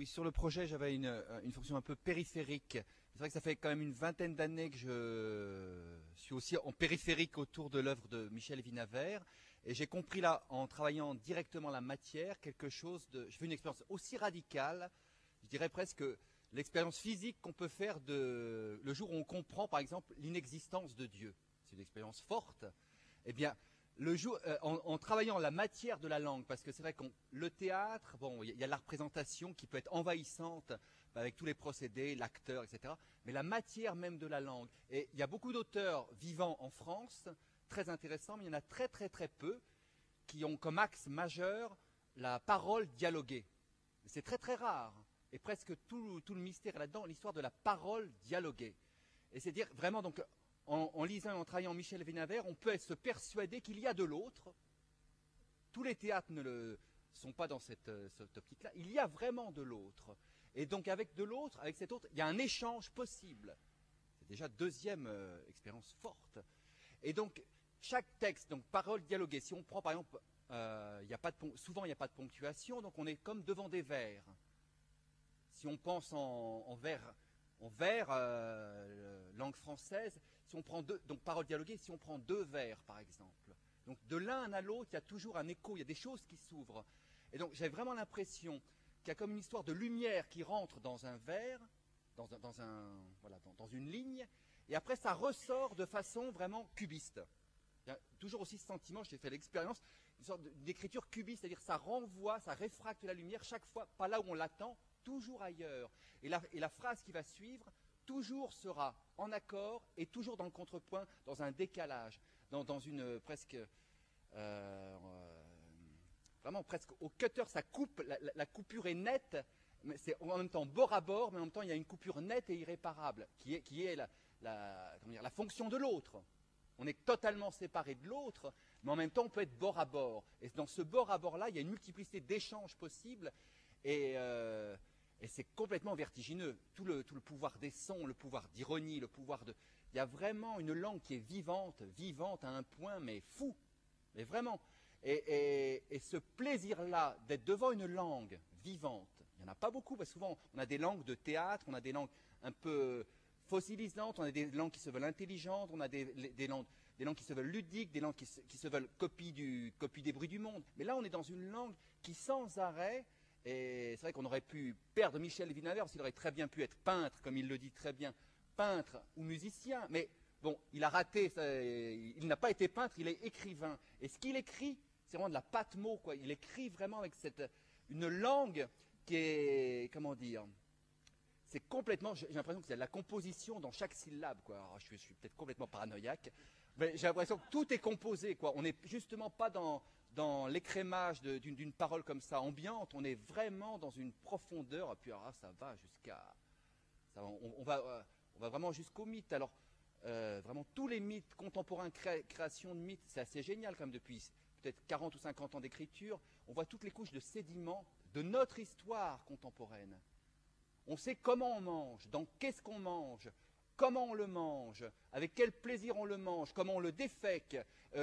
Oui, sur le projet, j'avais une fonction un peu périphérique. C'est vrai que ça fait quand même une vingtaine d'années que je suis aussi en périphérique autour de l'œuvre de Michel Vinavert. Et j'ai compris là, en travaillant directement la matière, quelque chose de... Je fais une expérience aussi radicale, je dirais presque l'expérience physique qu'on peut faire le jour où on comprend, par exemple, l'inexistence de Dieu. C'est une expérience forte. Eh bien, en travaillant la matière de la langue, parce que c'est vrai que le théâtre, bon, il y a la représentation qui peut être envahissante avec tous les procédés, l'acteur, etc. Mais la matière même de la langue. Et il y a beaucoup d'auteurs vivants en France, très intéressants, mais il y en a très très très peu qui ont comme axe majeur la parole dialoguée. C'est très très rare. Et presque tout le mystère est là-dedans, l'histoire de la parole dialoguée. Et c'est dire vraiment donc en lisant et en travaillant Michel Vinavert, on peut se persuader qu'il y a de l'autre. Tous les théâtres ne sont pas dans cette optique-là. Il y a vraiment de l'autre. Et donc avec de l'autre, avec cet autre, il y a un échange possible. C'est déjà deuxième expérience forte. Et donc chaque texte, donc parole dialoguée, si on prend par exemple, souvent il n'y a pas de ponctuation, donc on est comme devant des vers. Si on pense en vers, langue française, si on prend donc parole dialoguée, si on prend deux vers par exemple, donc de l'un à l'autre, il y a toujours un écho, il y a des choses qui s'ouvrent. Et donc j'ai vraiment l'impression qu'il y a comme une histoire de lumière qui rentre dans un vers, dans une ligne, et après ça ressort de façon vraiment cubiste. Il y a toujours aussi ce sentiment, j'ai fait l'expérience, une sorte d'écriture cubiste, c'est-à-dire ça renvoie, ça réfracte la lumière chaque fois, pas là où on l'attend, toujours ailleurs. Et la phrase qui va suivre, toujours sera en accord et toujours dans le contrepoint, dans un décalage, dans une presque... vraiment presque au cutter, ça coupe, la coupure est nette, mais c'est en même temps bord à bord, mais en même temps il y a une coupure nette et irréparable, qui est la fonction de l'autre. On est totalement séparé de l'autre, mais en même temps on peut être bord à bord. Et dans ce bord à bord-là, il y a une multiplicité d'échanges possibles, et c'est complètement vertigineux. Tout le pouvoir des sons, le pouvoir d'ironie, le pouvoir de... Il y a vraiment une langue qui est vivante à un point, mais fou, mais vraiment. Et ce plaisir-là d'être devant une langue vivante, il n'y en a pas beaucoup, parce que souvent on a des langues de théâtre, on a des langues un peu fossilisantes, on a des langues qui se veulent intelligentes, on a des langues qui se veulent ludiques, des langues qui se veulent copie des bruits du monde. Mais là on est dans une langue qui sans arrêt, et c'est vrai qu'on aurait pu perdre Michel Vinavert, parce qu'il aurait très bien pu être peintre, comme il le dit très bien, peintre ou musicien, mais bon, il a raté, il n'a pas été peintre, il est écrivain. Et ce qu'il écrit, c'est vraiment de la pâte mot, quoi. Il écrit vraiment avec une langue qui est, comment dire, c'est complètement, j'ai l'impression qu'il y a de la composition dans chaque syllabe, quoi. Alors, je suis peut-être complètement paranoïaque, mais j'ai l'impression que tout est composé, quoi. On n'est justement pas dans l'écrémage d'une parole comme ça, ambiante, on est vraiment dans une profondeur, et puis alors là, ça va jusqu'à... On va vraiment jusqu'au mythe. Alors, vraiment, tous les mythes contemporains, création de mythes, c'est assez génial, comme depuis peut-être 40 ou 50 ans d'écriture, on voit toutes les couches de sédiments de notre histoire contemporaine. On sait comment on mange, dans qu'est-ce qu'on mange, comment on le mange, avec quel plaisir on le mange, comment on le défèque,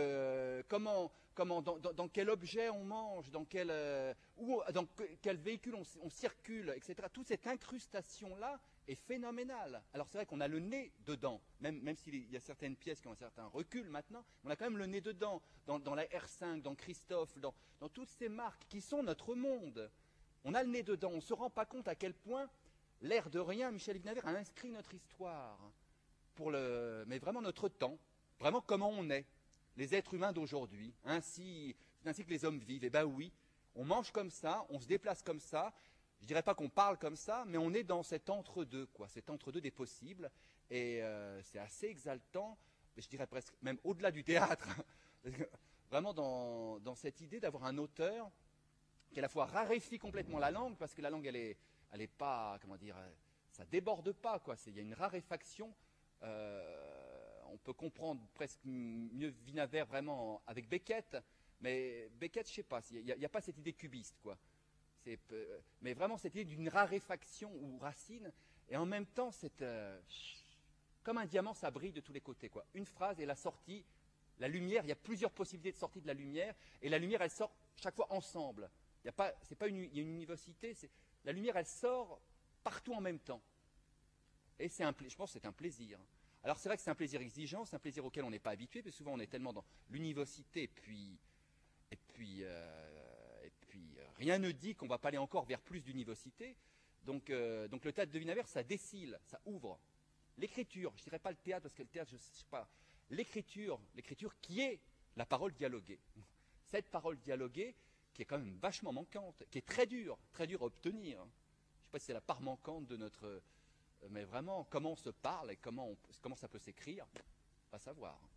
dans quel objet on mange, dans quel véhicule on circule, etc. Toute cette incrustation-là est phénoménale. Alors c'est vrai qu'on a le nez dedans, même s'il y a certaines pièces qui ont un certain recul maintenant, on a quand même le nez dedans, dans la R5, dans Christophe, dans toutes ces marques qui sont notre monde. On a le nez dedans, on ne se rend pas compte à quel point, l'air de rien, Michel Vinavert a inscrit notre histoire, mais vraiment notre temps, vraiment comment on est, les êtres humains d'aujourd'hui, ainsi que les hommes vivent. Eh bien oui, on mange comme ça, on se déplace comme ça, je ne dirais pas qu'on parle comme ça, mais on est dans cet entre-deux, quoi, cet entre-deux des possibles, et c'est assez exaltant, je dirais presque même au-delà du théâtre, vraiment dans cette idée d'avoir un auteur qui à la fois raréfie complètement la langue, parce que la langue, elle est pas, comment dire, ça déborde pas, quoi. Il y a une raréfaction. On peut comprendre presque mieux Vinavert vraiment avec Beckett, mais Beckett, je sais pas, il n'y a pas cette idée cubiste, quoi. Mais vraiment cette idée d'une raréfaction ou Racine, et en même temps, comme un diamant, ça brille de tous les côtés, quoi. Une phrase et la sortie, la lumière, il y a plusieurs possibilités de sortie de la lumière, et la lumière, elle sort chaque fois ensemble. Il y a une univocité, La lumière, elle sort partout en même temps. Et je pense que c'est un plaisir. Alors c'est vrai que c'est un plaisir exigeant, c'est un plaisir auquel on n'est pas habitué, parce que souvent on est tellement dans l'univocité, et puis rien ne dit qu'on ne va pas aller encore vers plus d'univocité. Donc le théâtre de Wienerberger, ça décile, ça ouvre. L'écriture, je ne dirais pas le théâtre, parce que le théâtre, je ne sais pas. L'écriture qui est la parole dialoguée. Cette parole dialoguée qui est quand même vachement manquante, qui est très dure à obtenir. Je ne sais pas si c'est la part manquante de notre... Mais vraiment, comment on se parle et comment ça peut s'écrire, pas savoir.